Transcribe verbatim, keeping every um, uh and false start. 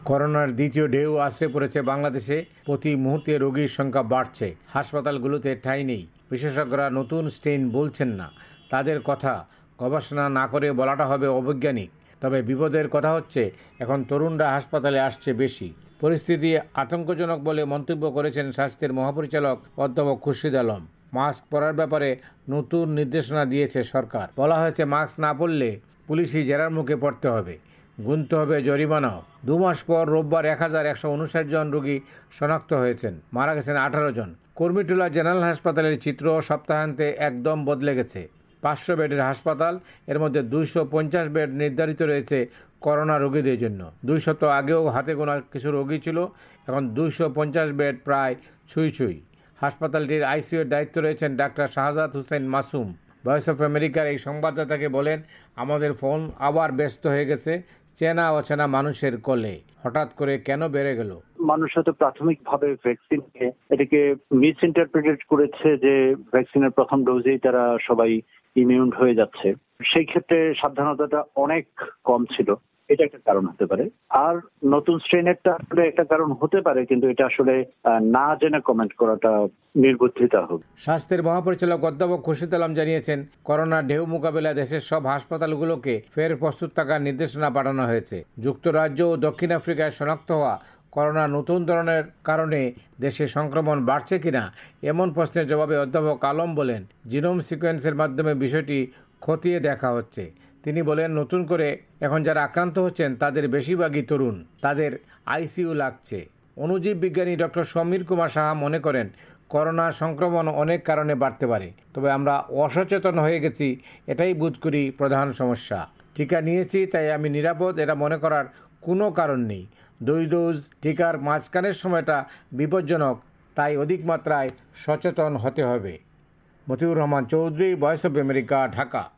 করোনার দ্বিতীয় ঢেউ আছড়ে পড়েছে বাংলাদেশে। প্রতি মুহূর্তে রোগীর সংখ্যা বাড়ছে, হাসপাতালগুলোতে ঠাঁই নেই। বিশেষজ্ঞরা নতুন স্ট্রেন বলছেন না, তাদের কথা গবেষণা না করে বলাটা হবে অবৈজ্ঞানিক। তবে বিপদের কথা হচ্ছে এখন তরুণরা হাসপাতালে আসছে বেশি। পরিস্থিতি আতঙ্কজনক বলে মন্তব্য করেছেন স্বাস্থ্যের মহাপরিচালক অধ্যাপক খুরশিদ আলম। মাস্ক পরার ব্যাপারে নতুন নির্দেশনা দিয়েছে সরকার। বলা হয়েছে মাস্ক না পরলে পুলিশি জেরার মুখে পড়তে হবে, গুনতে হবে জরিমানাও। দু মাস পর রোববার এক হাজার একশো উনষাট জন রোগী শনাক্ত হয়েছেন, মারা গেছেন আঠারো জন। কর্মীটোলা জেনারেল হাসপাতালের চিত্র সপ্তাহান্তে একদম বদলে গেছে। পাঁচশো বেডের হাসপাতাল, এর মধ্যে দুইশো পঞ্চাশ বেড নির্ধারিত রয়েছে করোনা রোগীদের জন্য। দুইশত আগেও হাতে গোনা কিছু রোগী ছিল, এখন দুইশো পঞ্চাশ বেড প্রায় ছুঁই ছুঁই। হাসপাতালটির আইসিইউর দায়িত্ব রয়েছেন doctor Shahzad Hossain Masum. Voice of আমেরিকার এই সংবাদদাতাকে বলেন, আমাদের ফোন আবার ব্যস্ত হয়ে গেছে চেনা অচেনা মানুষের কলে। হঠাৎ করে কেন বেড়ে গেল? মানুষ হয়তো প্রাথমিকভাবে ভ্যাকসিনকে এটাকে মিস ইন্টারপ্রিটেট করেছে যে ভ্যাকসিনের প্রথম ডোজেই তারা সবাই ইমিউন হয়ে যাচ্ছে। সেই ক্ষেত্রে সাবধানতাটা অনেক কম ছিল, এটা একটা কারণ হতে পারে। আর নতুন স্ট্রেনেরটা একটা কারণ হতে পারে, কিন্তু এটা আসলে না জেনে কমেন্ট করাটা নির্বুদ্ধিতা হবে। স্বাস্থ্যের মহাপরিচালক অধ্যাপক খুরশিদ আলম জানিয়েছেন, করোনার ঢেউ মোকাবিলায় দেশের সব হাসপাতালগুলোকে ফের প্রস্তুত থাকার নির্দেশনা পাঠানো হয়েছে। যুক্তরাজ্য ও দক্ষিণ আফ্রিকায় শনাক্ত হওয়া করোনা নতুন ধরনের কারণে দেশে সংক্রমণ বাড়ছে কিনা এমন প্রশ্নের জবাবে অধ্যাপক আলম বলেন, জিনোম সিকোয়েন্সের মাধ্যমে বিষয়টি খতিয়ে দেখা হচ্ছে। তিনি বলেন, নতুন করে এখন যারা আক্রান্ত হচ্ছেন তাদের বেশিরভাগই তরুণ, তাদের আইসিইউ লাগছে। অণুজীব বিজ্ঞানী ডক্টর সমীর কুমার সাহা মনে করেন, করোনা সংক্রমণ অনেক কারণে বাড়তে পারে, তবে আমরা অসচেতন হয়ে গেছি, এটাই বোধ করি প্রধান সমস্যা। টিকা নিয়েছি তাই আমি নিরাপদ, এটা মনে করার কোনো কারণ নেই। দুই ডোজ টিকার মাঝখানের সময়টা বিপজ্জনক, তাই অধিক মাত্রায় সচেতন হতে হবে। Motiur Rahman Chowdhury, Voice of America, Dhaka.